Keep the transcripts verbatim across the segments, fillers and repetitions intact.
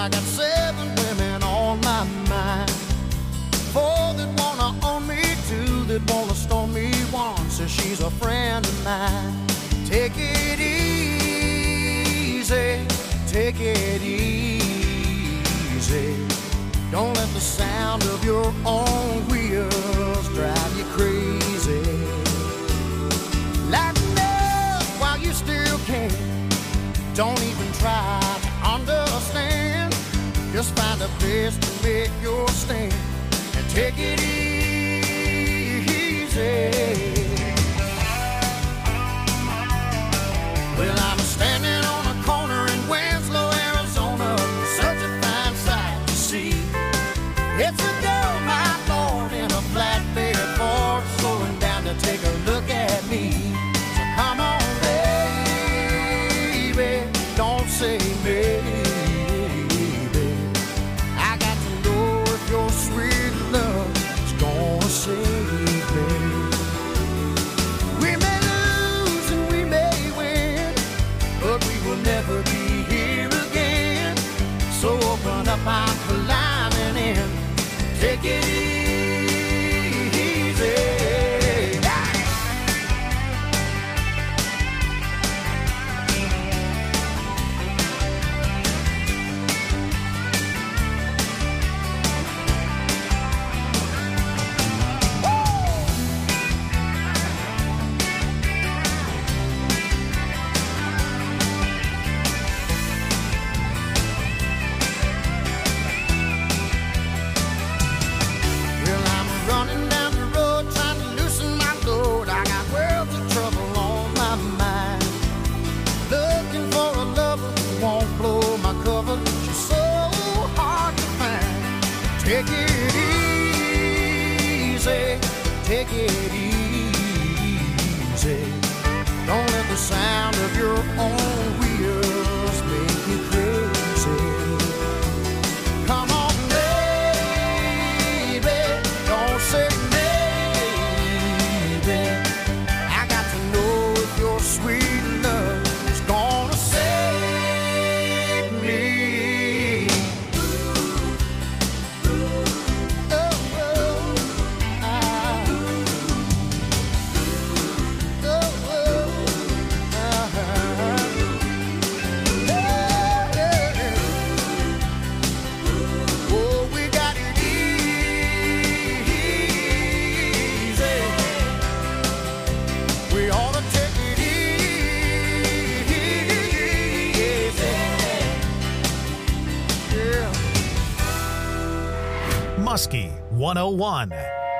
I got seven women on my mind. Four that wanna own me, two that wanna stone me, one says she's a friend of mine. Take it easy, take it easy. Don't let the sound of your own wheels drive you crazy. Lighten up while you still can. Don't even try to understand. Just find a place to make your stand and take it easy. Well, I'm standing on a corner in Winslow, Arizona, such a fine sight to see. It's a girl, my lord, in a flatbed Ford, slowing down to take a look at me. So come on, baby, don't say maybe. I got to know if your sweet love is gonna save me. We may lose and we may win, but we will never be here again. So open up, I'm climbing in. Take it easy. Take it easy, take it easy. Don't let the sound of your own wheels make you crazy. Come on, baby, don't say maybe. I got to know if your sweet love is gonna save me. Muskie one oh one.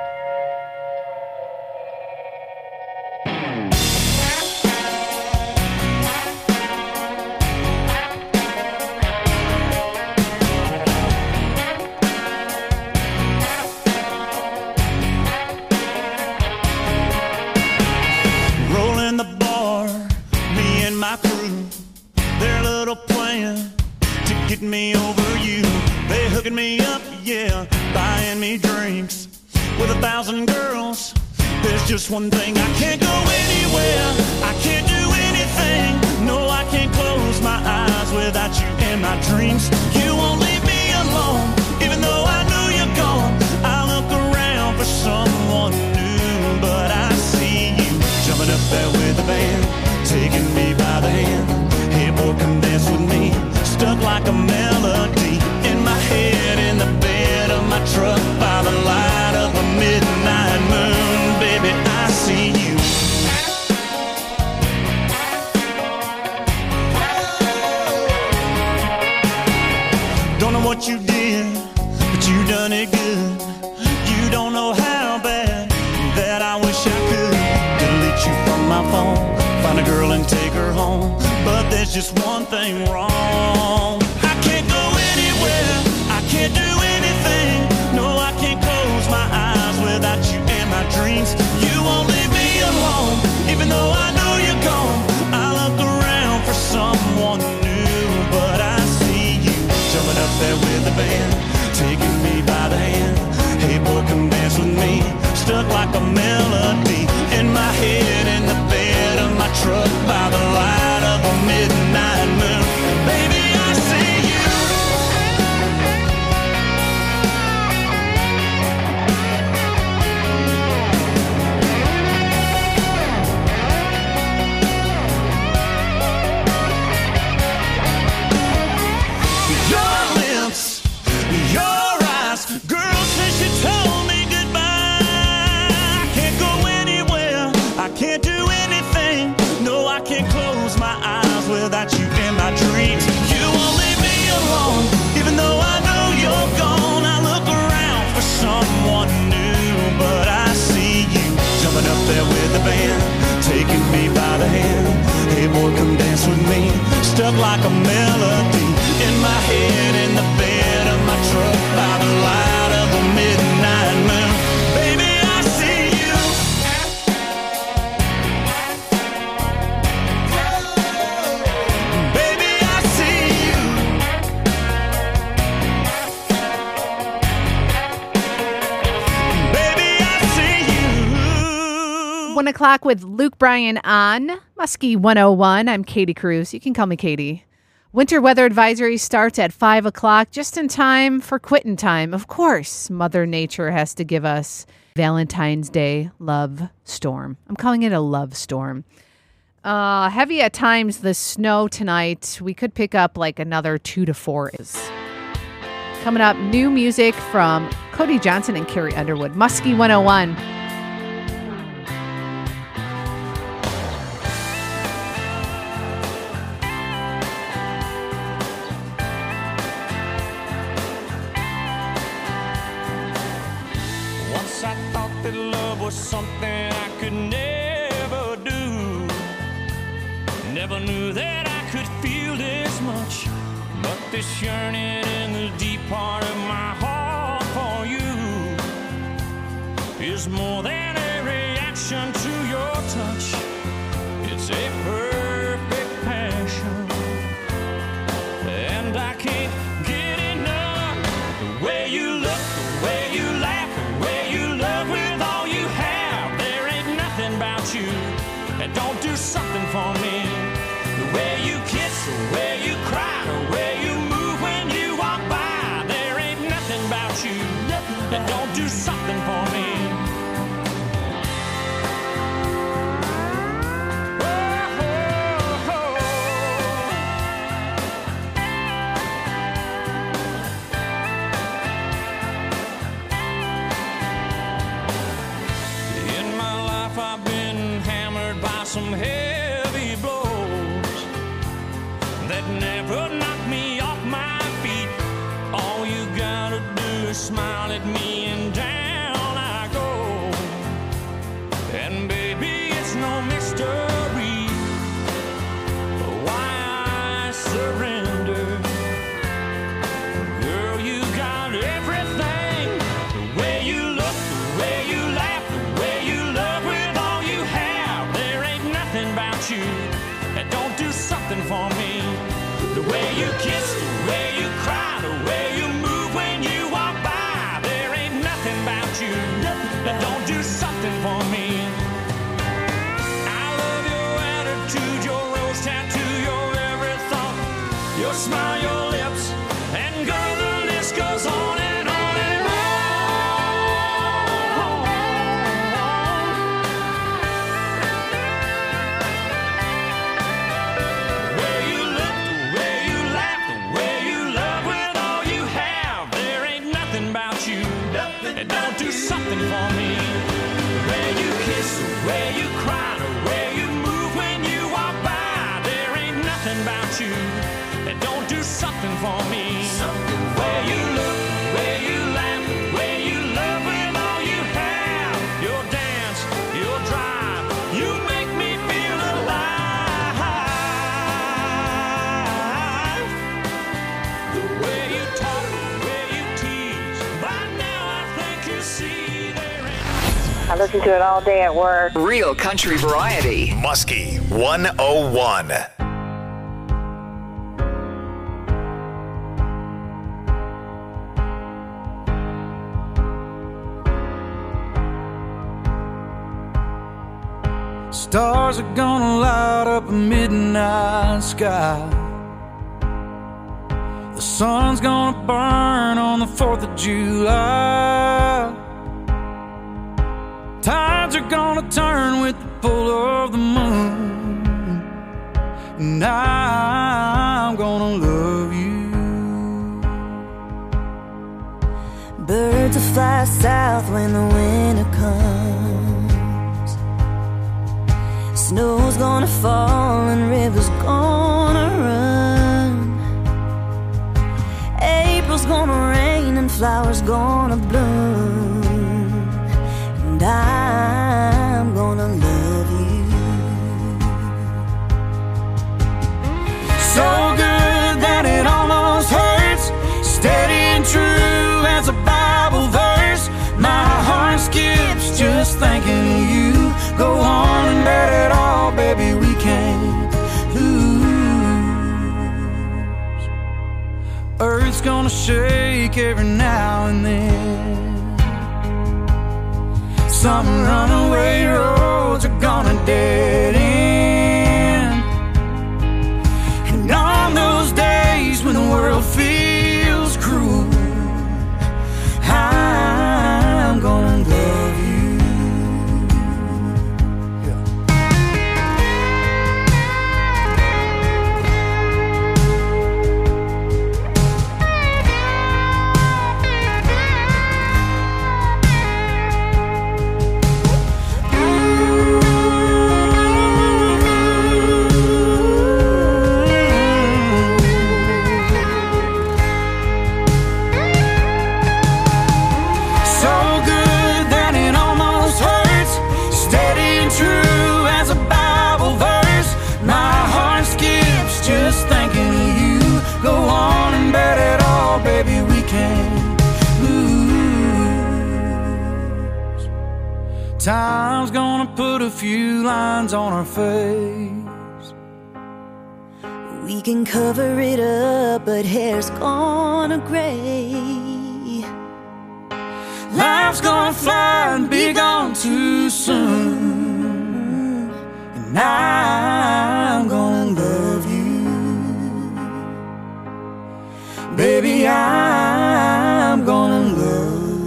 Rolling the bar, me and my crew, their little plan to get me over you. They hooking me up, yeah, buying me drinks with a thousand girls. There's just one thing, I can't go anywhere, I can't do anything. No, I can't close my eyes without you in my dreams. You won't leave me alone, even though I know you're gone. I look around for someone new, but I see you jumping up there with the band, taking me by the hand. Hey boy, come dance with me, stuck like a melody in my head, in the bed of my truck, by the light of a midnight moon. Baby, I see you. Don't know what you did, but you done it good. You don't know how bad that I wish I could delete you from my phone, find a girl and take her home. But there's just one thing wrong, I can't go anywhere, I can't do anything. No, I can't close my eyes without you in my dreams. You won't leave me alone, even though I know you're gone. I look around for someone new, but I see you jumping up there with the band, taking me by the hand. Hey boy, come dance with me, stuck like a melody in my head, in the bed of my truck, by the light of a midnight moon. Baby, I stuck like a melody in my head, in the bed of my truck, by the light of the midnight moon. Baby, I see you. Baby, I see you. Baby, I see you. One o'clock with Luke Bryan on Muskie one oh one. I'm Katie Cruz. You can call me Katie. Winter weather advisory starts at five o'clock, just in time for quitting time. Of course, Mother Nature has to give us Valentine's Day love storm. I'm calling it a love storm. Uh, heavy at times, the snow tonight. We could pick up like another two to four inches. Coming up, new music from Cody Johnson and Carrie Underwood. Muskie one oh one. Once I thought that love was something I could never do. Never knew that I could feel this much. But this yearning in the deep part of my heart for you is more than a reaction to your touch. It's a perfect passion, and I can't get enough. The way you look, the way you laugh, the way you love with all you have. There ain't nothing about you that don't do something for me. The way you kiss, the way you cry, the way you move when you walk by. There ain't nothing about you that don't do something for me. Some heavy blows that never knock me off my feet. All you gotta do is smile at me and down I go. And baby, it's no mystery why I surrender. Girl, you got everything. The way you look, the way you laugh, the way you love with all you have. There ain't nothing about you that don't do something for me. The way you kiss, the way you cry, the way you move when you walk by. There ain't nothing about you that don't do something for me. I love your attitude, your rose tattoo, your every thought, your smile, your lips, and girl, the list goes on and on and on. The way you look, the way you laugh, the way you love with all you have. There ain't nothing about you that don't do something for me. The way you kiss, the way you cry, the way you move when you walk by. There ain't nothing about you that don't do something for me. The way you look, the way you laugh, the way you love with all you have. Your dance, your drive, you make me feel alive. The way you talk, the way you tease. By now I think you see there ain't. I listen to it all day at work. Real country variety. Muskie one oh one. Stars are gonna light up a midnight sky. The sun's gonna burn on the fourth of July. Tides are gonna turn with the pull of the moon. And I'm gonna love you. Birds will fly south when the winter comes. Snow's gonna fall and rivers gonna run. April's gonna rain and flowers gonna bloom. And I'm gonna love you. So good that it almost hurts. Steady and true as a Bible verse. My heart skips just thinking of you. Go on and bet it all, baby, we can't lose. Earth's gonna shake every now and then. Some runaway roads are gonna dead end. And on those days when the world feels cruel, I'm gonna love you. Time's gonna put a few lines on our face. We can cover it up, but hair's gonna gray. Life's gonna fly and be gone too soon. And I'm gonna love you. Baby, I'm gonna love you.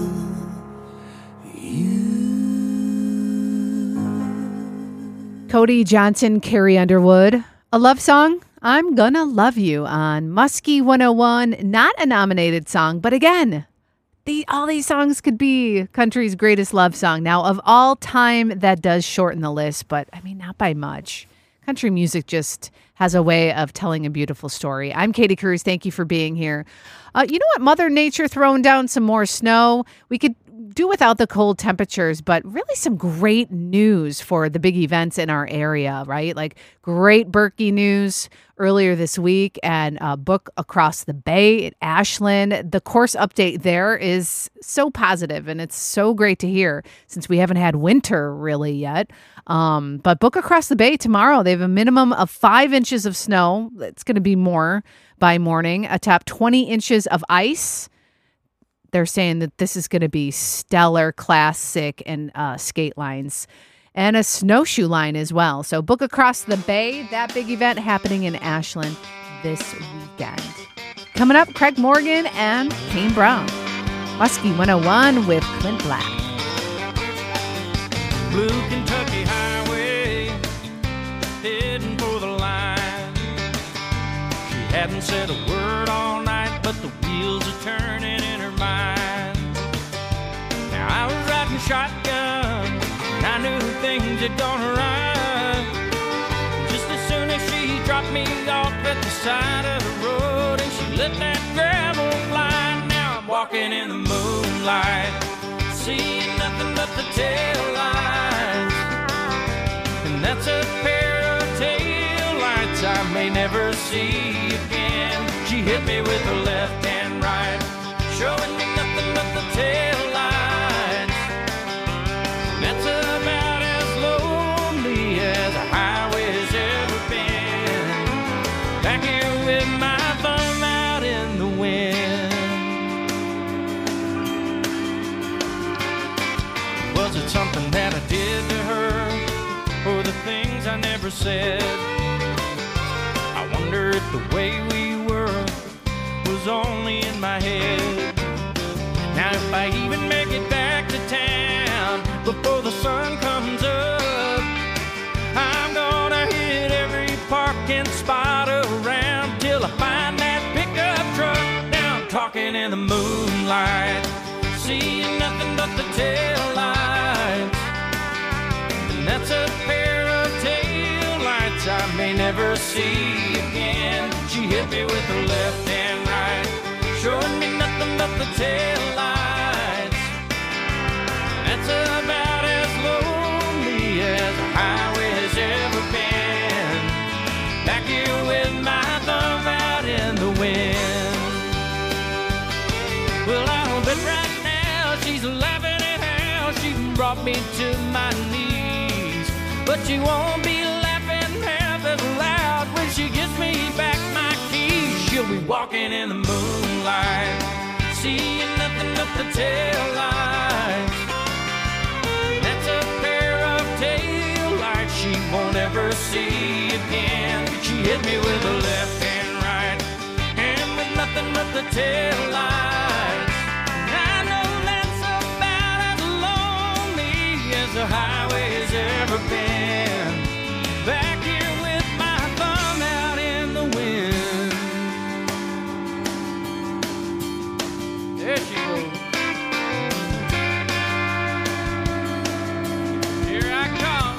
Cody Johnson, Carrie Underwood. A love song, I'm Gonna Love You on Muskie one oh one. Not a nominated song, but again, the, all these songs could be country's greatest love song. Now, of all time, that does shorten the list, but I mean, not by much. Country music just has a way of telling a beautiful story. I'm Katie Cruz. Thank you for being here. Uh, you know what? Mother Nature throwing down some more snow. We could do without the cold temperatures, but really some great news for the big events in our area, right? Like great Berkey news earlier this week and a book across the bay at Ashland. The course update there is so positive, and it's so great to hear since we haven't had winter really yet. Um, but book across the bay tomorrow. They have a minimum of five inches of snow. It's going to be more by morning. Atop twenty inches of ice. They're saying that this is going to be stellar, classic, and uh, skate lines. And a snowshoe line as well. So book across the bay, that big event happening in Ashland this weekend. Coming up, Craig Morgan and Kane Brown. Muskie one oh one with Clint Black. Blue Kentucky Highway, heading for the line. She hadn't said a word all night, but the wheels are turning in her mind. Now I was riding shotgun, and I knew things had gone right. Just as soon as she dropped me off at the side of the road, and she let that gravel fly. Now I'm walking in the moonlight, seeing nothing but the tail lights. And that's a pair of tail lights I may never see again. She hit me with her left and right, showing me nothing but the tail lights. And that's about as lonely as a highway's ever been. Back here with my thumb out in the wind. Was it something that I did to her, or the things I never said? I wonder if the way we were was only in my head. Now if I even make it back to town before the sun comes up, I'm gonna hit every parking spot around till I find that pickup truck. Now I'm talking in the moonlight, seeing nothing but the tail lights. And that's a pair of tail lights I may never see again. She hit me with her left and right, showing me nothing but the tail lights. That's about as lonely as a highway has ever been. Back here with my thumb she's laughing at how she brought me to my knees. But she won't be laughing half as loud when she gives me back my keys. She'll be walking in the moonlight, seeing nothing but the tail lights. That's a pair of tail lights she won't ever see again. She hit me with a left and right, and with nothing but the tail lights. I know that's about as lonely as the highway's ever been. Back here with my thumb out in the wind. There she goes. Here I come.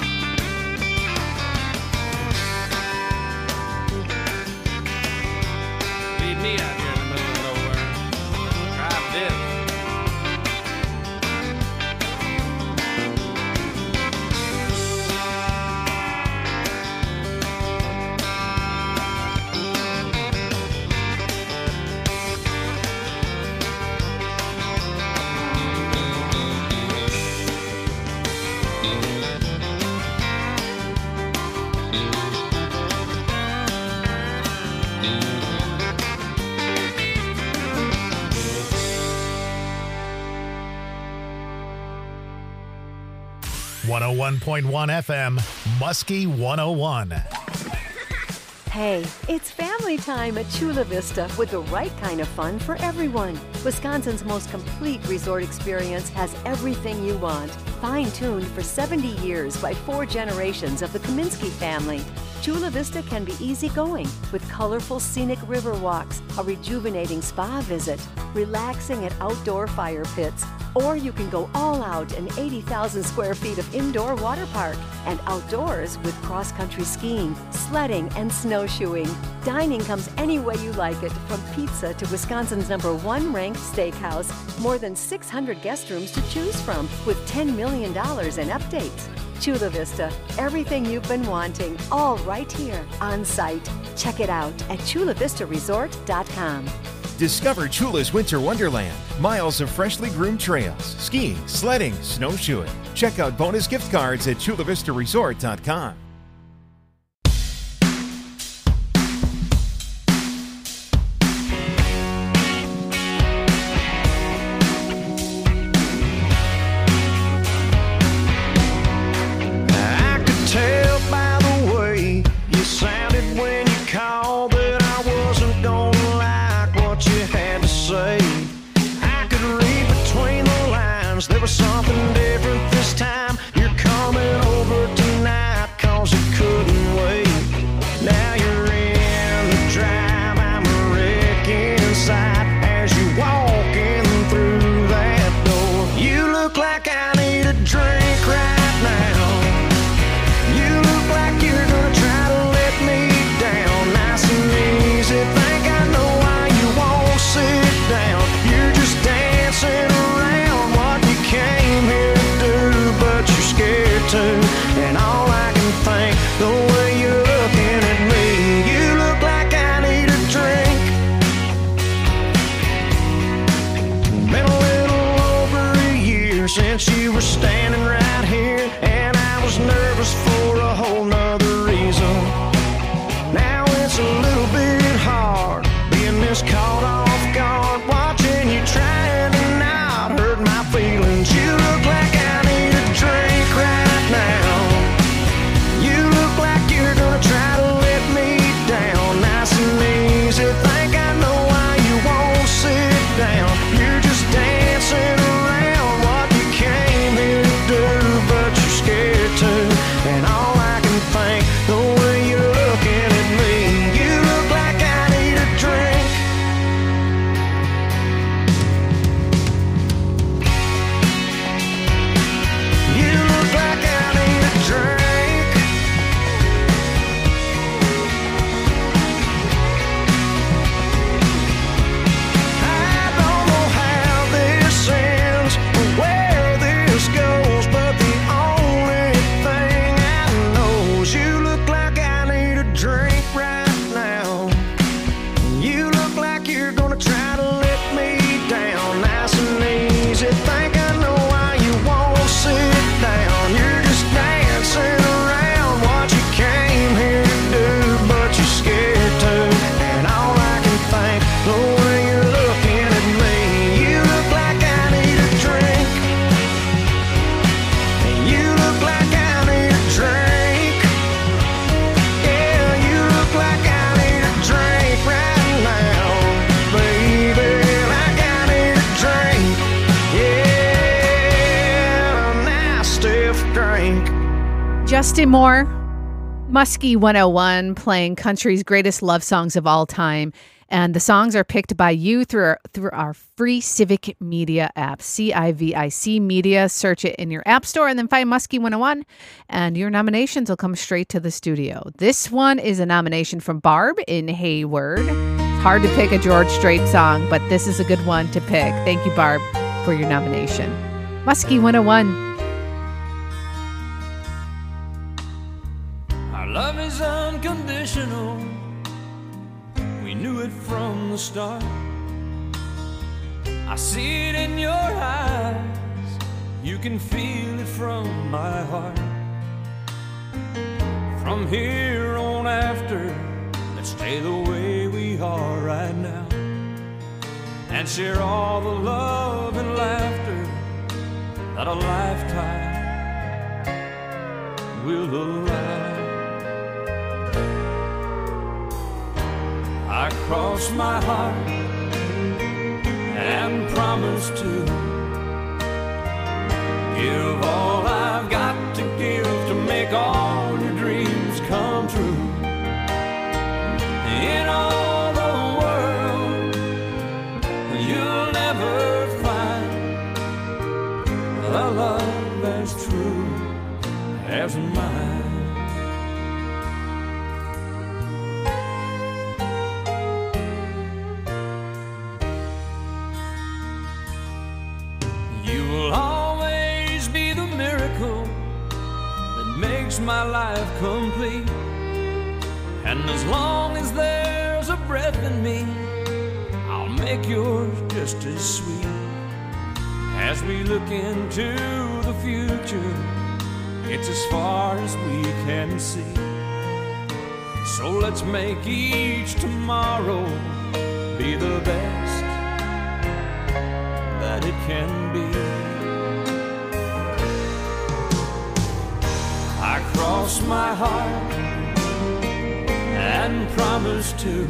Leave me out here in the middle of nowhere. Drive this. one oh one point one F M, Muskie one oh one. Hey, it's family time at Chula Vista with the right kind of fun for everyone. Wisconsin's most complete resort experience has everything you want. Fine-tuned for seventy years by four generations of the Kaminsky family. Chula Vista can be easygoing with colorful scenic river walks, a rejuvenating spa visit, relaxing at outdoor fire pits, or you can go all out in eighty thousand square feet of indoor water park and outdoors with cross-country skiing, sledding, and snowshoeing. Dining comes any way you like it, from pizza to Wisconsin's number one ranked steakhouse. More than six hundred guest rooms to choose from with ten million dollars in updates. Chula Vista, everything you've been wanting, all right here on site. Check it out at chula vista resort dot com. Discover Chula's Winter Wonderland. Miles of freshly groomed trails, skiing, sledding, snowshoeing. Check out bonus gift cards at chula vista resort dot com. I could tell by the way you sounded when you called that I wasn't gonna like what you had to say. I could read between the lines, there was something different this time. You're coming over tonight cause you couldn't wait. Now you're in the drive, I'm a wreck inside as you're walking through that door. You look like I need a drink right now. You look like you're gonna try to let me down. Nice and easy, think I know why you won't sit down. You're just dancing around what you came here to do, but you're scared to. And all I can think, the way you're looking at me, you look like I need a drink. Been a little over a year since you were standing right here, and I was nervous for a whole nother reason. Now it's a little bit hard being this caught off guard, watching you trying to not hurt my feelings. You look like I need a drink right now. You look like you're gonna try to let me down. Nice and easy, think I know why you won't sit down. You're just dancing around what you came here to do. Justin Moore, Muskie one oh one, playing country's greatest love songs of all time. And the songs are picked by you through our, through our free Civic Media app, C I V I C Media. Search it in your app store and then find Muskie one oh one, and your nominations will come straight to the studio. This one is a nomination from Barb in Hayward. It's hard to pick a George Strait song, but this is a good one to pick. Thank you, Barb, for your nomination. Muskie one oh one. Our love is unconditional. We knew it from the start. I see it in your eyes. You can feel it from my heart. From here on after, let's stay the way we are right now, and share all the love and laughter that a lifetime will allow. I cross my heart and promise to give all I've got to give to make all your dreams come true. In all the world, you'll never find a love as true as mine. My life complete, and as long as there's a breath in me, I'll make yours just as sweet. As we look into the future, it's as far as we can see. So let's make each tomorrow be the best that it can be. I cross my heart and promise to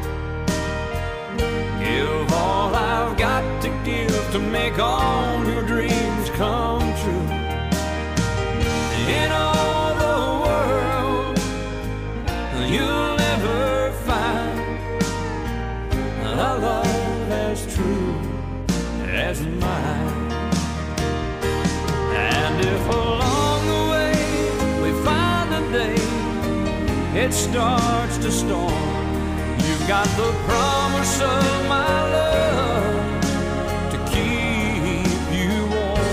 give all I've got to give to make all your dreams come true. In all the world, you'll never find a love as true as mine. And if along the way it starts to storm, you've got the promise of my love to keep you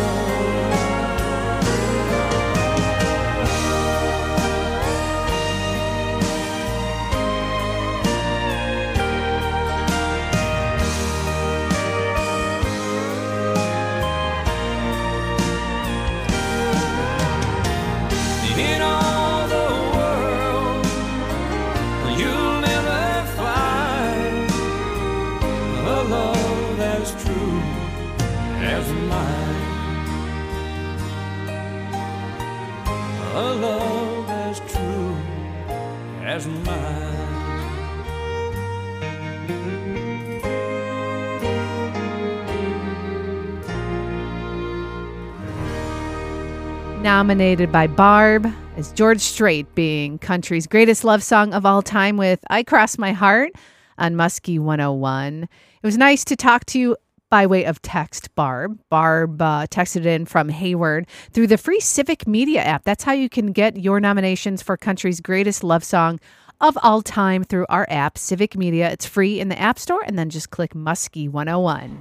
in all the world, you'll never find a love as true as mine. A love as true as mine. Nominated by Barb as George Strait, being country's greatest love song of all time, with I Cross My Heart on Muskie one oh one. It was nice to talk to you by way of text, Barb. Barb uh, texted in from Hayward through the free Civic Media app. That's how you can get your nominations for country's greatest love song of all time through our app, Civic Media. It's free in the App Store, and then just click Muskie one oh one.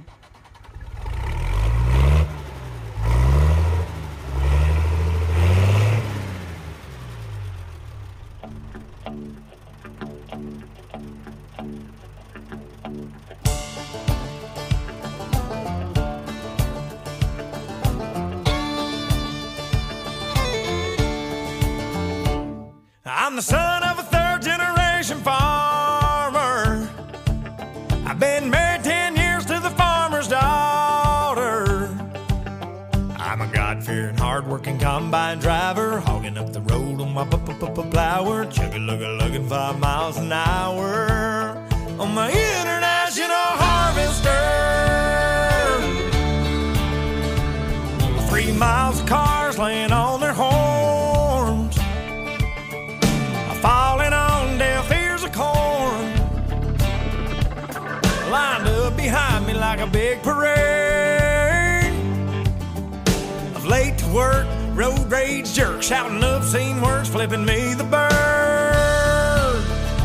I'm the son of a third generation farmer. I've been married ten years to the farmer's daughter. I'm a God-fearing, hard-working combine driver, hogging up the road on my plower, chugga-lugga-lugging five miles an hour on my international harvester. Three miles of cars laying on their horns. behind me like a big parade of late to work, road rage jerks, shouting obscene words, flipping me the bird.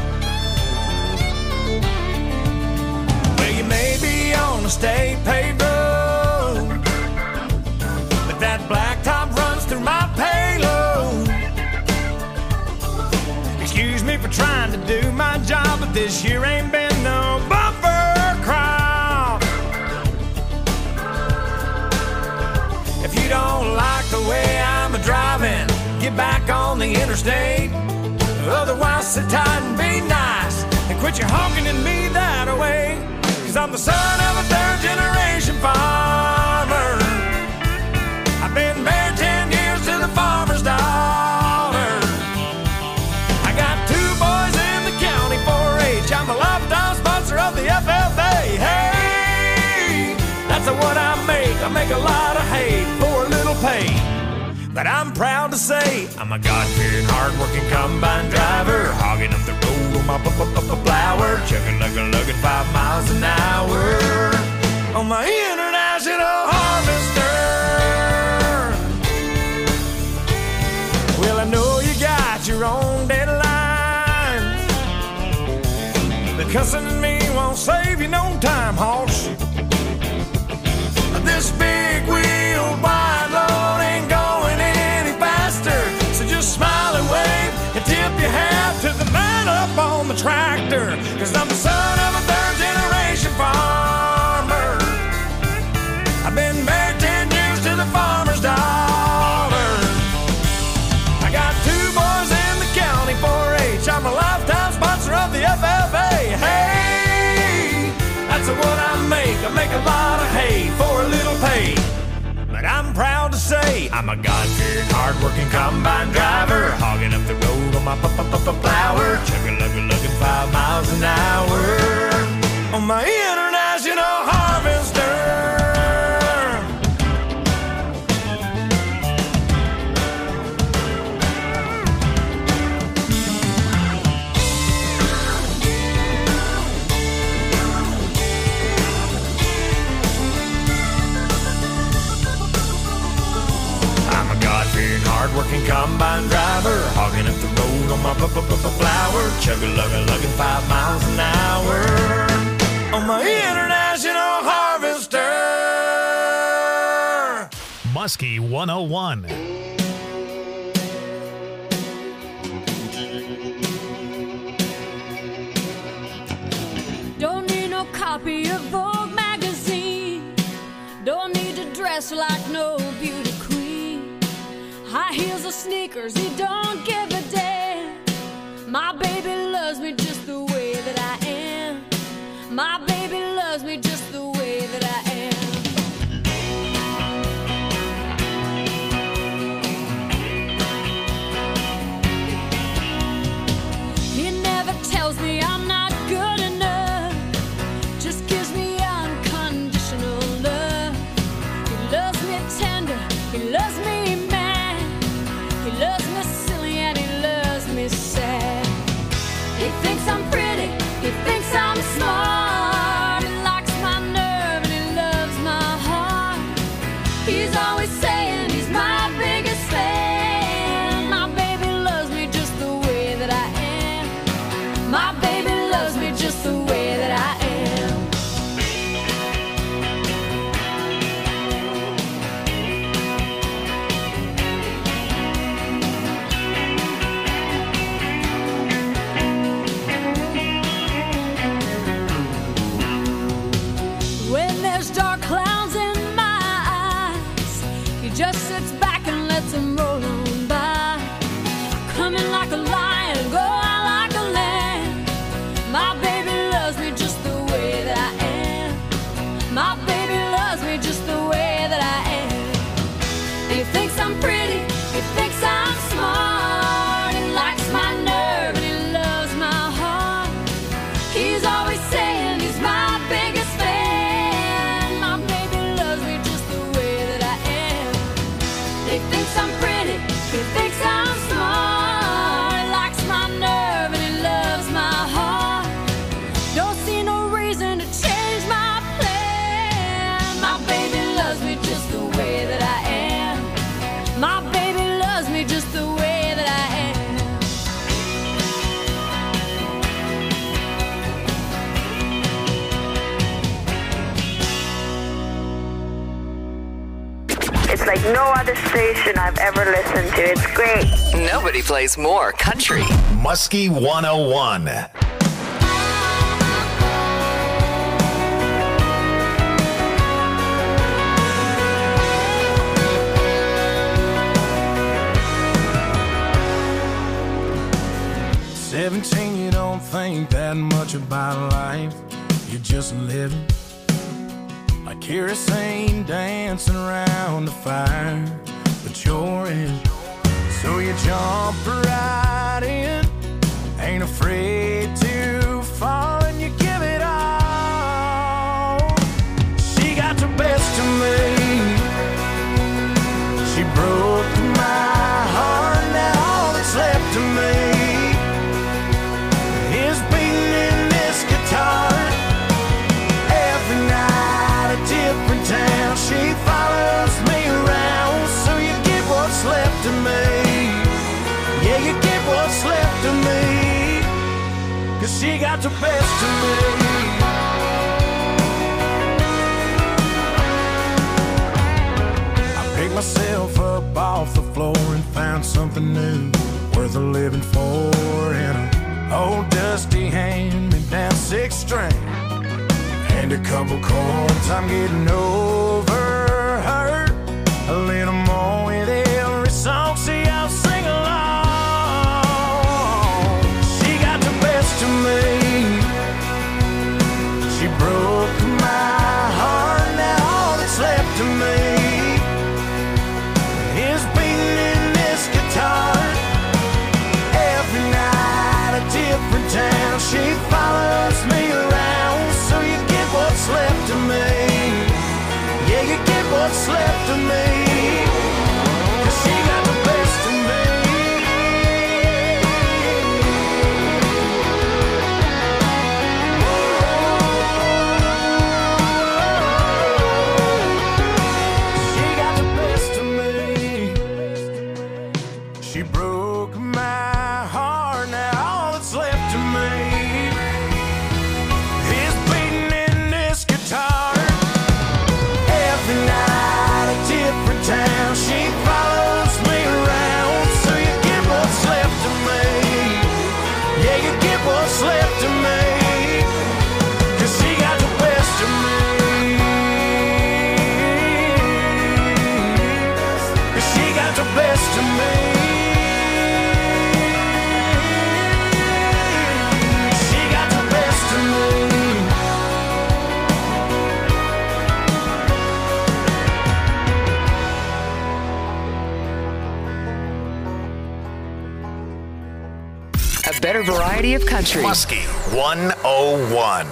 Well, you may be on a state paved road, but that blacktop runs through my payload. Excuse me for trying to do my job, but this year ain't been no bumper crop. If you don't like the way I'm a-driving, get back on the interstate. Otherwise, sit tight and be nice and quit your honking at me that way. Cause I'm the son of a third-generation farmer. I've been married ten years to the farmer's daughter. I got two boys in the county four H. I'm a lifetime sponsor of the F F A. Hey, that's what I make. I make a lot of hay for a little pay. But I'm proud to say I'm a God-fearing, hard-working combine driver, hogging up the road on my plower, chugging like a lugging five miles an hour on my international harvester. Well, I know you got your own deadlines, but cussing at me won't save you no time, hoss. This big wheel wide load ain't going any faster, so just smile and wave and tip your hat to the man up on the tractor. Cause I'm the son of a third-generation farmer. I've been married ten years to the farmer's daughter. I got two boys in the county four H. I'm a lifetime sponsor of the F F A. Hey, that's what I make. I make a lot of hay for a little pay. But I'm proud to say I'm a God-fearing, hard-working combine driver, hogging up the road on my plower, chugging, lugging, lugging five miles an hour on my international harvester. Hard-working combine driver, hogging up the road on my plower, chugging, lugging, lugging five miles an hour on my international harvester. Muskie one oh one. Don't need no copy of Vogue magazine. Don't need to dress like no beauty queen. High heels or sneakers, he don't give a damn. My baby loves me just the way that I am. My baby loves me just the way that I am. He never tells me I'm not good enough, just gives me unconditional love. He loves me tender, he loves me mad, he loves me silly and he loves me sad. He thinks I'm pretty, he thinks I'm smart, he likes my It's like no other station I've ever listened to. It's great. Nobody plays more country. Muskie one oh one. Seventeen, you don't think that much about life. You're just living like kerosene dancing around the fire, but you're in. So you jump right in, ain't afraid to fall, and you give it all. She got the best of me. She broke my heart, now all that's left of me is beating in this guitar. Every night a different town, she follows me around. So you get what's left of me. Yeah, you get what's left of me, 'cause she got the best of me. I picked myself up off the floor and found something new, worth a living for, in a old dusty hand-me-down six string and a couple chords. I'm getting over her a little more with every song. See, I'll sing along. She got the best of me. She broke my heart, now all that's left of me is beating in this guitar. Every night a different town, she follows me around. So you get what's left of me. Yeah, you get what's left of me, 'cause she got the best of me. She got the best of me. She broke my heart, now all that's left of me is beating in this guitar. Every night a different town, she follows me around. So you get what's left of me. Yeah, you get what's left of me, 'cause she got the best of me. 'Cause she got the best of me. She got the best of me. A better variety of country. Muskie one oh one.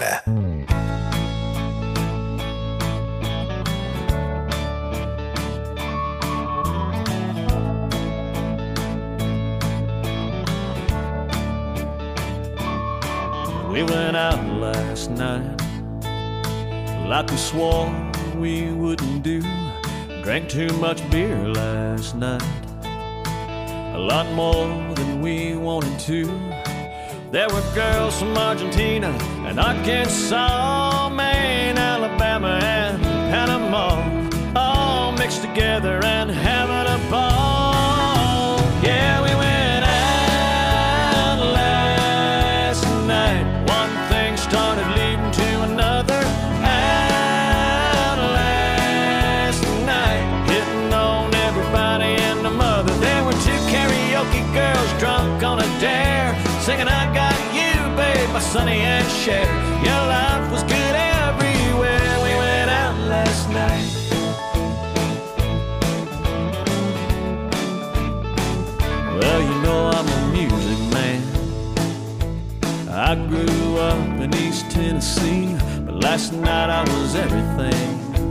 We went out last night like we swore we wouldn't do. Drank too much beer last night, a lot more than we wanted to. There were girls from Argentina and Arkansas, Maine, Alabama, and Panama, all mixed together and having a ball. Yeah, we went out last night. One thing started leading to another. Out last night, hitting on everybody and the mother. There were two karaoke girls drunk on a dare, singing I Got You, babe, by Sonny and Cher. Your life was good everywhere. We went out last night. Well, you know I'm a music man. I grew up in East Tennessee, but last night I was everything.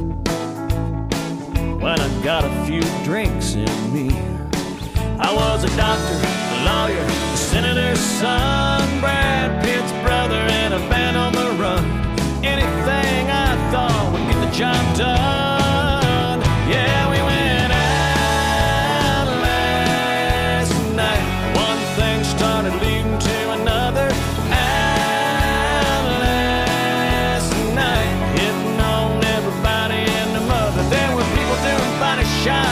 When I got a few drinks in me, I was a doctor, a lawyer, a senator's son, Brad Pitt's brother, and a band on the run. Anything I thought would get the job done. Yeah, we went out last night. One thing started leading to another. Out last night, hitting on everybody and the mother. There were people doing body shots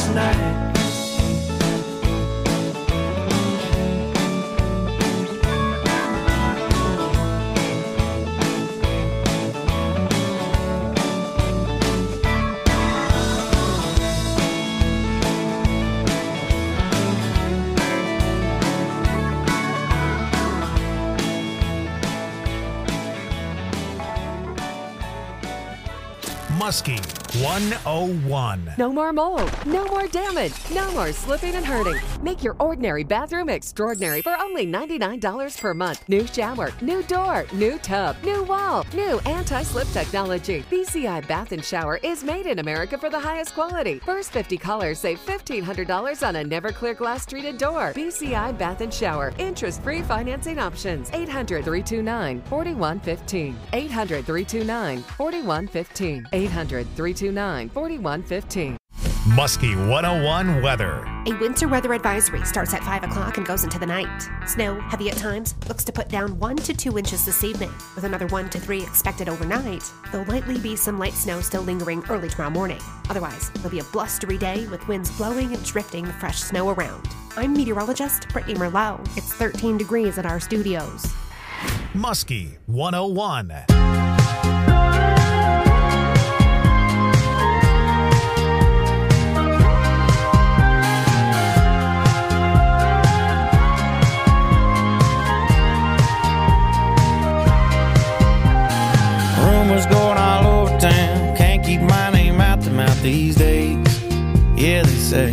last night. Muskie one oh one. No more mold, no more damage, no more slipping and hurting. Make your ordinary bathroom extraordinary for only ninety-nine dollars per month. New shower, new door, new tub, new wall, new anti-slip technology. B C I Bath and Shower is made in America for the highest quality. First fifty callers save fifteen hundred dollars on a never clear glass treated door. B C I Bath and Shower. Interest-free financing options. eight hundred, three two nine, four one one five. eight hundred, three two nine, four one one five. eight hundred, three two nine, four one one five. Muskie one oh one weather. A winter weather advisory starts at five o'clock and goes into the night. Snow, heavy at times, looks to put down one to two inches this evening, with another one to three expected overnight. There'll likely be some light snow still lingering early tomorrow morning. Otherwise, it'll be a blustery day with winds blowing and drifting the fresh snow around. I'm meteorologist Brittany Merlot. It's thirteen degrees at our studios. Muskie one oh one. Rumors going all over town. Can't keep my name out the mouth these days. Yeah, they say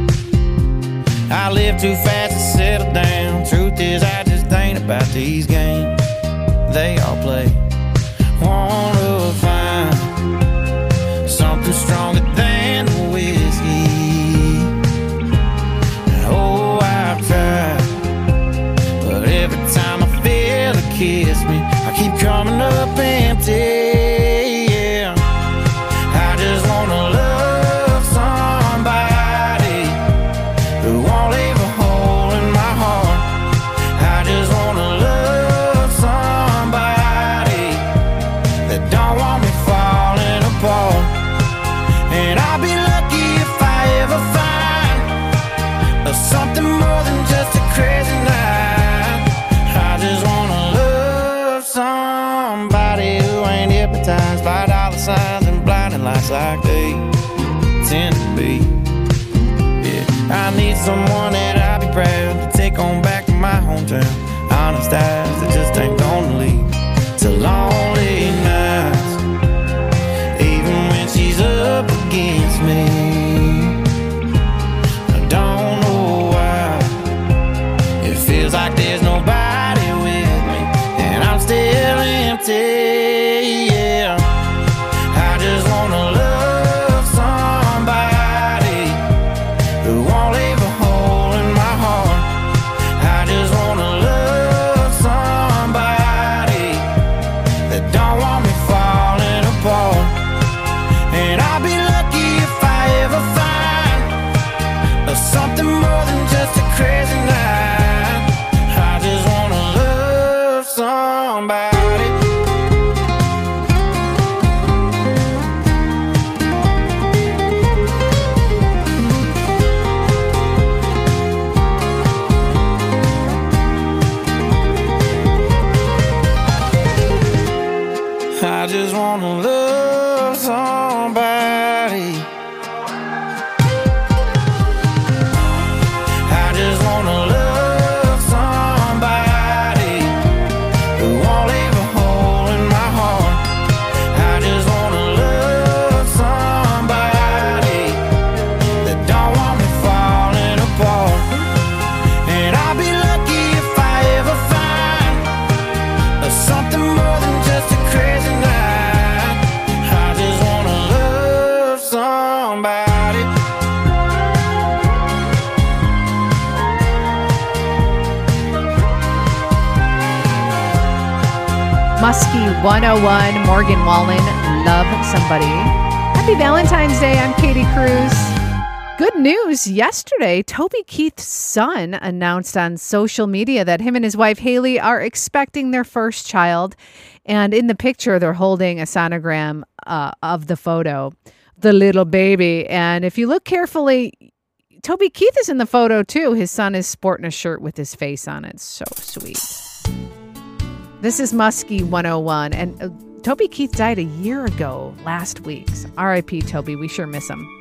I live too fast to settle down. Truth is, I just ain't about these games they all play. Wanna find something stronger than the whiskey. Oh, I've tried, but every time I feel her kiss me, I keep coming up empty. Yeah, I just wanna love somebody who won't leave a hole in my heart. I just wanna love somebody that don't want me falling apart. And I'll be lucky if I ever find something more than just a crazy night. I just wanna love somebody who ain't hypnotized by dollar signs and blinding lights like they tend to be. Yeah, I need someone that I'll be proud to take on back to my hometown. Honest eyes that just ain't gonna lead to lonely nights, even when she's up against me. I don't know why it feels like there's nobody with me, and I'm still empty. Yeah, I just wanna love somebody who won't leave a hole in my heart. I just wanna love somebody that don't want me falling apart. And I'll be lucky if I ever find something more than just a crazy night. I just wanna love somebody. I just wanna love somebody. I just wanna love somebody who won't leave a hole in my heart. I just wanna love somebody that don't want me falling apart. And I'll be lucky if I ever find something more than just a crazy night. I just wanna love somebody. Muskie one oh one, Morgan Wallen, Love Somebody. Happy Valentine's Day. I'm Katie Cruz. Good news. Yesterday, Toby Keith's son announced on social media that him and his wife, Haley, are expecting their first child. And in the picture, they're holding a sonogram uh, of the photo. the little baby. And if you look carefully, Toby Keith is in the photo too. His son is sporting a shirt with his face on it. So sweet. This is Muskie one oh one. And uh, Toby Keith died a year ago last week. So R I P Toby. We sure miss him.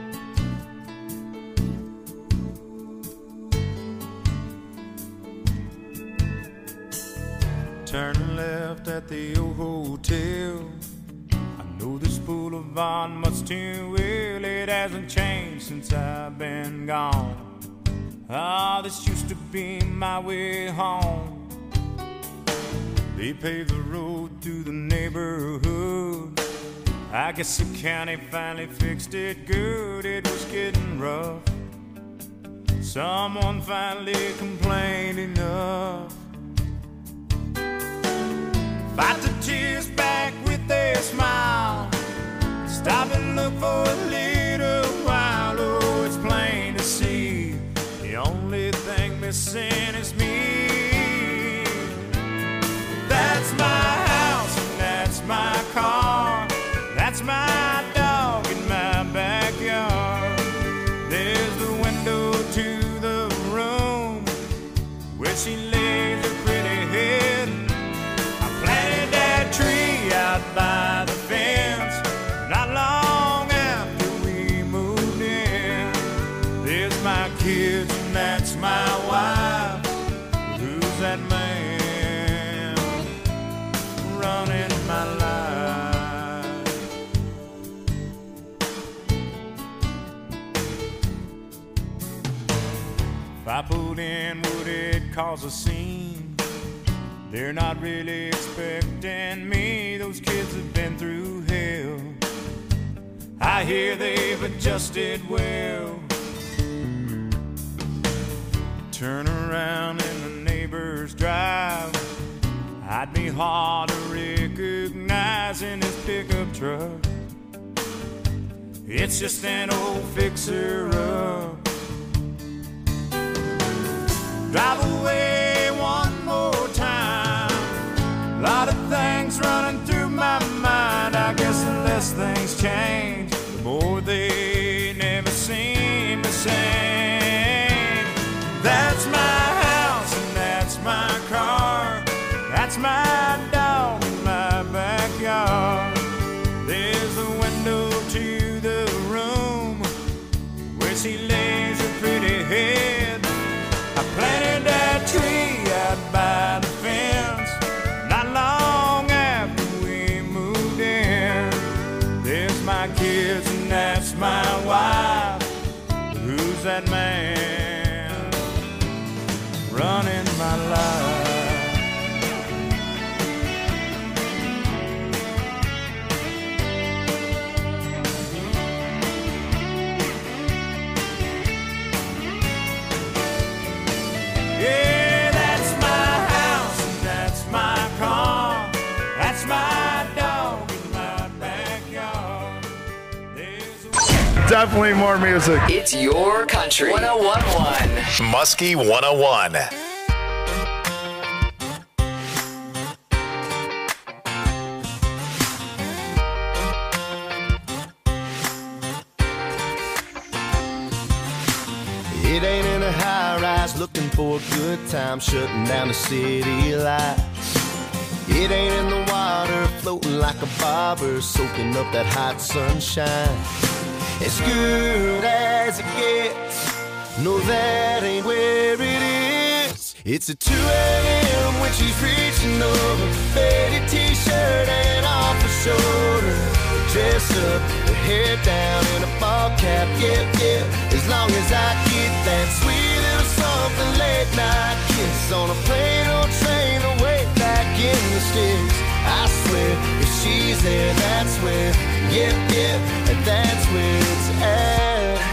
Turn left at the old hotel. I know this boulevard much too well. It hasn't changed since I've been gone. Ah, this used to be my way home. They paved the road through the neighborhood. I guess the county finally fixed it good. It was getting rough. Someone finally complained enough. Fight the tears back with a smile. Stop and look for a little while. Oh, it's plain to see the only thing missing is me. That's my house and that's my car. That's my dog in my backyard. There's the window to the room where she lays her pretty head. Tree out by the fence. Not long after we moved in. There's my kids and that's my wife. Who's that man running my life? If I pulled in, would it cause a scene? They're not really expecting me. Those kids have been through hell. I hear they've adjusted well. Turn around in the neighbor's drive. I'd be hard to recognize in his pickup truck. It's just an old fixer-up. Drive away one more time. A lot of things running through my mind. I guess the less things change, the more they never seem the same. That's my house and that's my car. That's my dog in my backyard. There's a window to the room where she lays her pretty head. I planted that tree out by the fence. Not long after we moved in. There's my kids and that's my wife. Who's that man running my life? Yeah, that's my house and that's my car. That's my dog in my backyard. Definitely more music. It's your country. one oh one point one. Muskie one oh one. It ain't in a high rise looking for a good time, shutting down the city lights. It ain't in the water floating like a bobber, soaking up that hot sunshine. As good as it gets, no, that ain't where it is. It's at two a.m. when she's reaching over, faded t-shirt and off her shoulder. Dress up, her hair down in a ball cap, yeah, yeah. As long as I get that sweet little something late night kiss on a plane or train away back in the sticks. I swear, if she's there, that's where, yeah, yeah, and that's where it's at.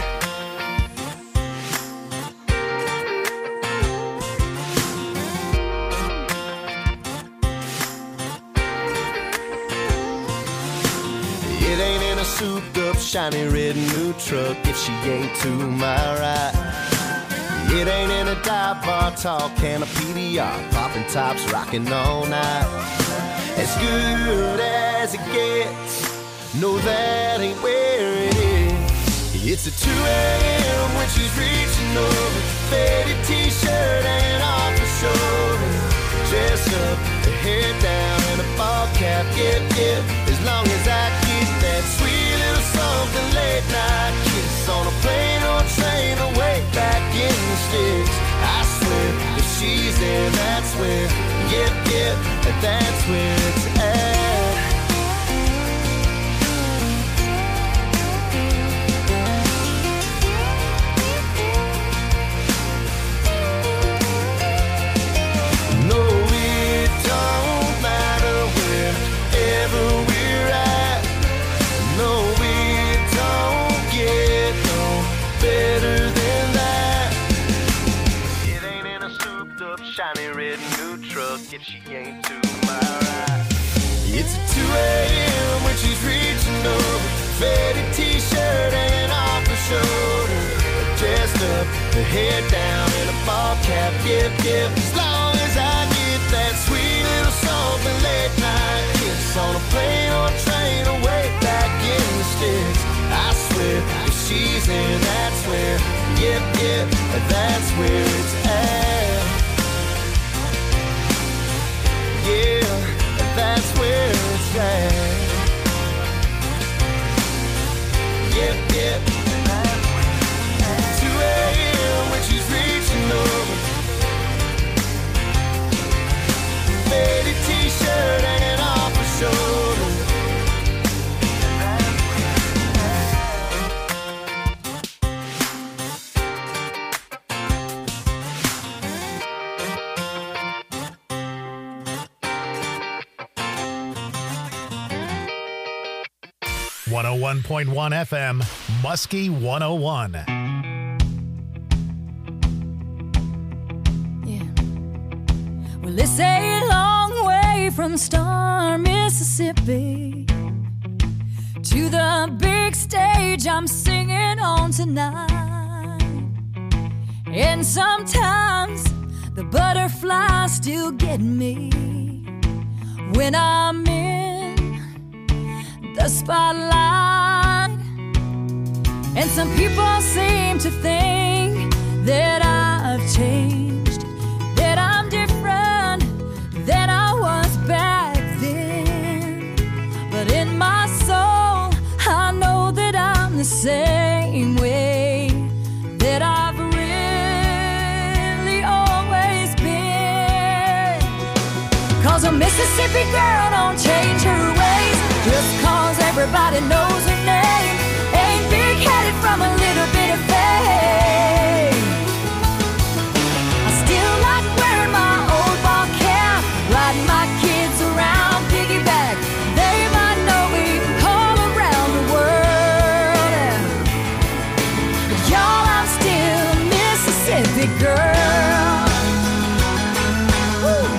It ain't in a souped up, shiny red new truck if she ain't to my right. It ain't in a dive bar, tall can of P D R, popping tops, rocking all night. As good as it gets, No, that ain't where it is. It's at two a.m. when she's reaching over, faded t-shirt and off her shoulder, dressed up, her hair down and a ball cap. Yep, yep, as long as I keep that sweet little something late night kiss on a plane or train away back in the sticks. I swear, if she's there, that's where, yep, yep, that's where it's at. No, it don't matter wherever we're at. No, it don't get no better than that. It ain't in a souped up, shiny red new truck if she ain't to my right. It's at two a.m. when she's reaching over, faded t-shirt hanging off her shoulder, dressed up, her hair down and a ball cap. Yep, yep, as long as I get that sweet little something late night kiss on a plane or train away back in the sticks. I swear, if she's in, that's where, yep, yep, that's where it's at. Yeah, that's where it's at. Yep, yep, two a.m. when she's reaching over, faded t-shirt hanging off her shoulder. one oh one point one F M, Muskie one oh one. Well, it's a long way from Star, Mississippi to the big stage I'm singing on tonight. And sometimes the butterflies still get me when I'm in the spotlight. And some people seem to think that I've changed, that I'm different than I was back then. But in my soul, I know that I'm the same way that I've really always been. Cause a Mississippi girl don't change her ways just cause everybody knows her name. Ain't big-headed from a little bit of fame. I still like wearing my old ball cap, riding my kids around piggyback. They might know me all around the world. But y'all, I'm still a Mississippi girl. Woo.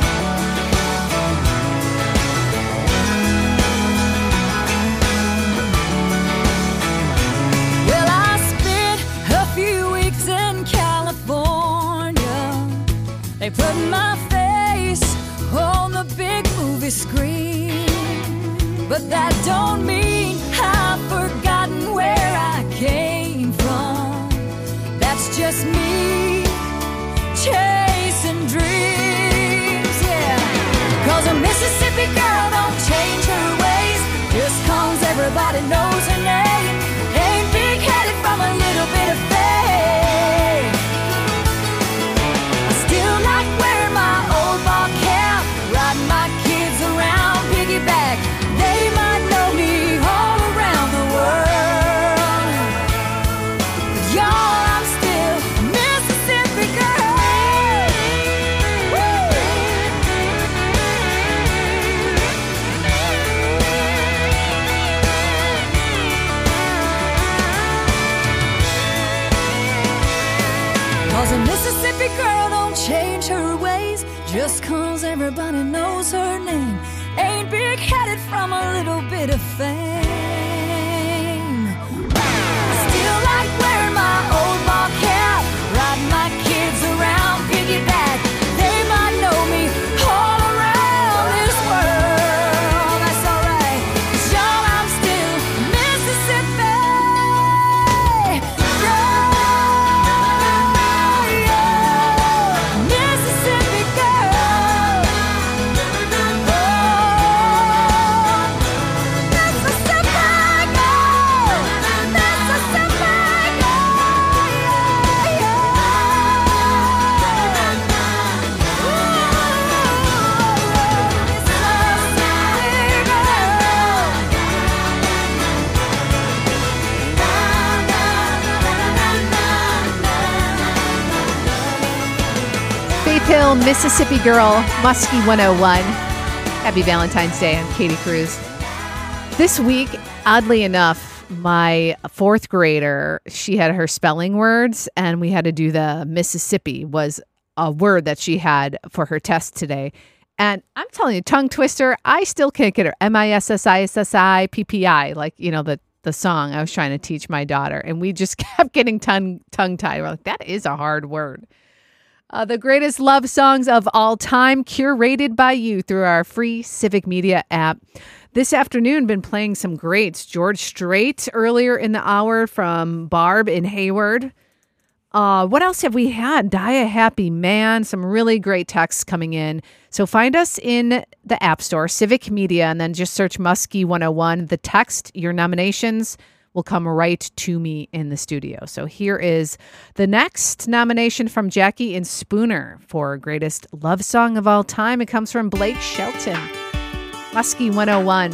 Well, I spent a few weeks in California. They put my face on the big movie screen. But that don't mean I've forgotten where I came from. That's just me chasing dreams, yeah. Cause a Mississippi girl don't change her ways just cause everybody knows her name. Ain't big-headed from a little bit of fame. I still like wearing my old ball cap, riding my kids around piggyback. They might know me all around the world. But y'all, I'm still a Mississippi girl. Woo! Cause a Mississippi girl don't change her ways just cause everybody knows her name. Ain't big-headed from a little bit of fame. I still like wearing my old ball cap, riding my kids around piggyback. They might know me all around this world. That's alright, 'cause y'all, I'm still little Mississippi Girl, Muskie one oh one. Happy Valentine's Day. I'm Katie Cruz. This week, oddly enough, my fourth grader, she had her spelling words, and we had to do the Mississippi was a word that she had for her test today. And I'm telling you, tongue twister, I still can't get her. M I S S I S S I P P I, like, you know, the, the song I was trying to teach my daughter. And we just kept getting tongue, tongue-tied. We're like, that is a hard word. Uh, the greatest love songs of all time, curated by you through our free Civic Media app. This afternoon, been playing some greats. George Strait earlier in the hour from Barb in Hayward. Uh, what else have we had? Die a Happy Man. Some really great texts coming in. So find us in the App Store, Civic Media, and then just search Muskie one oh one. The text, your nominations will come right to me in the studio. So here is the next nomination from Jackie and Spooner for greatest love song of all time. It comes from Blake Shelton. Muskie one oh one.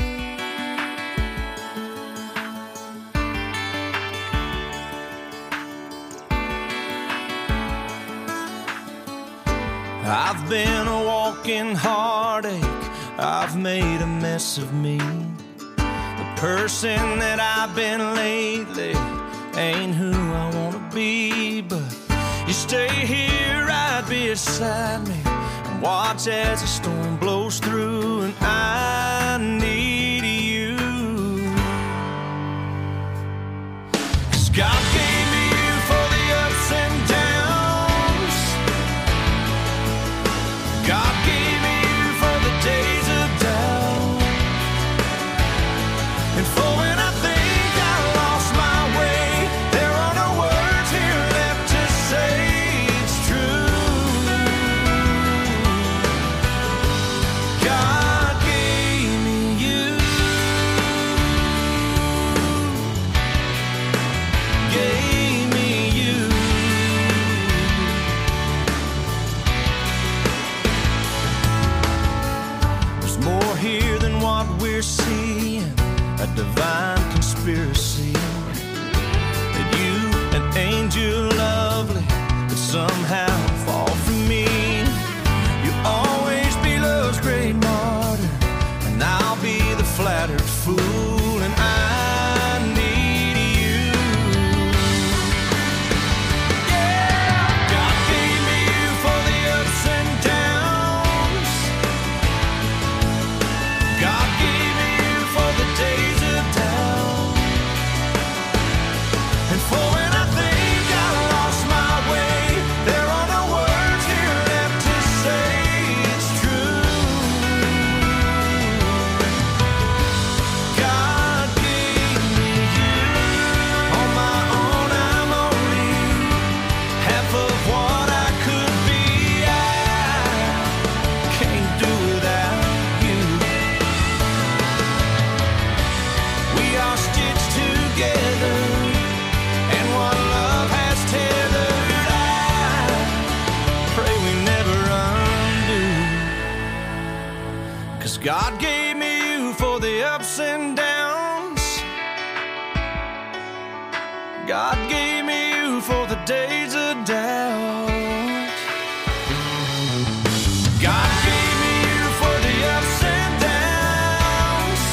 I've been a walking heartache, I've made a mess of me. The person that I've been lately ain't who I wanna be. But you stay here right beside me and watch as the storm blows through, and I need you. 'Cause God gave me you for the ups and downs. God gave me you for the days of doubt, and for when I think I lost my way, there are no words here left to say it's true. God gave me you, gave me you. There's more here than what we're seeing, a divine conspiracy. That you, an angel lovely, could somehow fall from me. You'll always be love's great martyr, and I'll be the flattered fool, and I need you. Yeah, God gave me you for the ups and downs. God gave me you for the days of doubt, and for when I think I lost my way, there are no words here left to say it's true. God gave me you. On my own I'm only half of what I could be. I can't do without you. We are stitched together, and what love has tethered, I pray we never undo. 'Cause God gave me you for the ups and downs. God gave me you for the days of doubt. God gave me you for the ups and downs.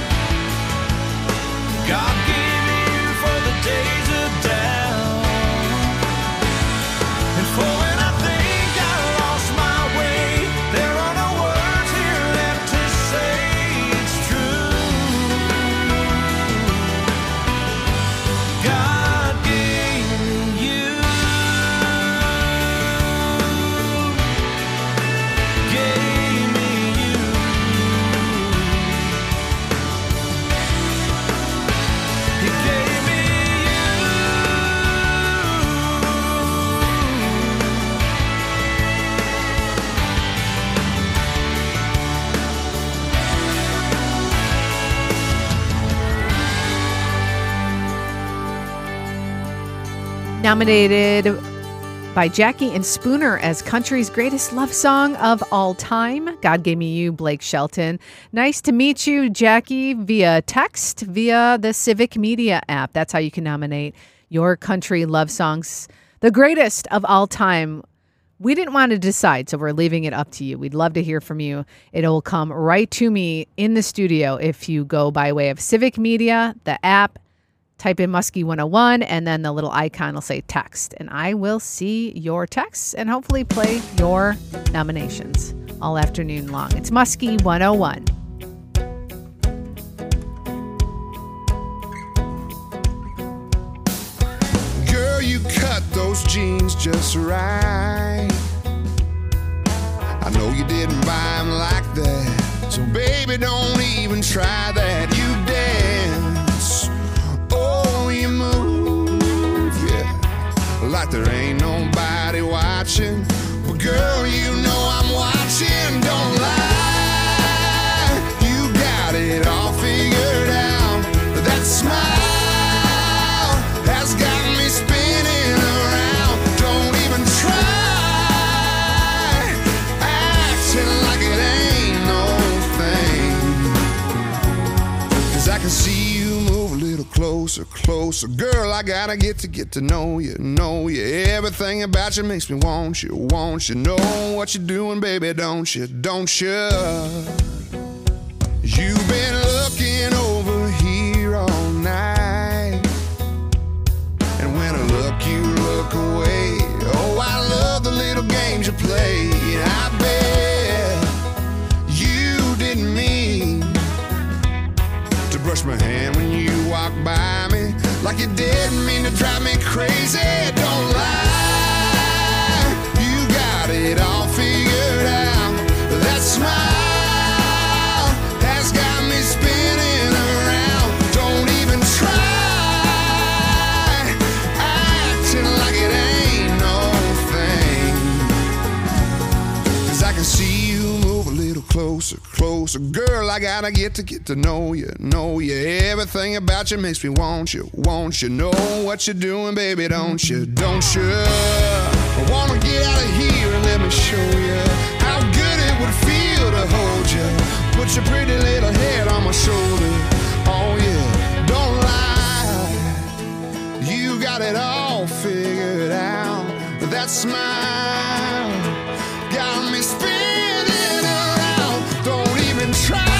God gave me you for the days of doubt, and for when I think I lost my way, there are no words here left to say it's true. God gave me you, gave me you. He gave me Nominated by Jackie and Spooner as country's greatest love song of all time. God Gave Me You, Blake Shelton. Nice to meet you, Jackie, via text, via the Civic Media app. That's how you can nominate your country love songs, the greatest of all time. We didn't want to decide, so we're leaving it up to you. We'd love to hear from you. It'll come right to me in the studio if you go by way of Civic Media, the app, type in Muskie one oh one, and then the little icon will say text. And I will see your texts and hopefully play your nominations all afternoon long. It's Muskie one oh one. Girl, you cut those jeans just right. I know you didn't buy them like that, so baby, don't even try that. You dance, oh, you move, yeah, like there ain't nobody watching. But girl, you know I'm watching, don't lie. You got it all figured out. That smile has got me spinning around. Don't even try acting like it ain't no thing. Cause I can see you move a little closer, closer. Girl, I gotta get to get to know you, know you. Everything about you makes me want you, want you. Know what you're doing, baby, don't you, don't you? You've been looking over here all night, and when I look, you look away. Oh, I love the little games you play. I bet you didn't mean to brush my hand when you walked by me, like you didn't mean to drive me crazy. Don't lie, you got it all figured out. That smile has got me spinning around. Don't even try acting like it ain't no thing. Cause I can see you move a little closer, closer. Girl, I gotta get to get to know you, know you. Everything about you makes me want you, want you. Know what you're doing, baby, don't you, don't you? I wanna get out of here and let me show you how good it would feel to hold you. Put your pretty little head on my shoulder. Oh yeah, don't lie, you got it all figured out. That smile got me spinning around. Don't even try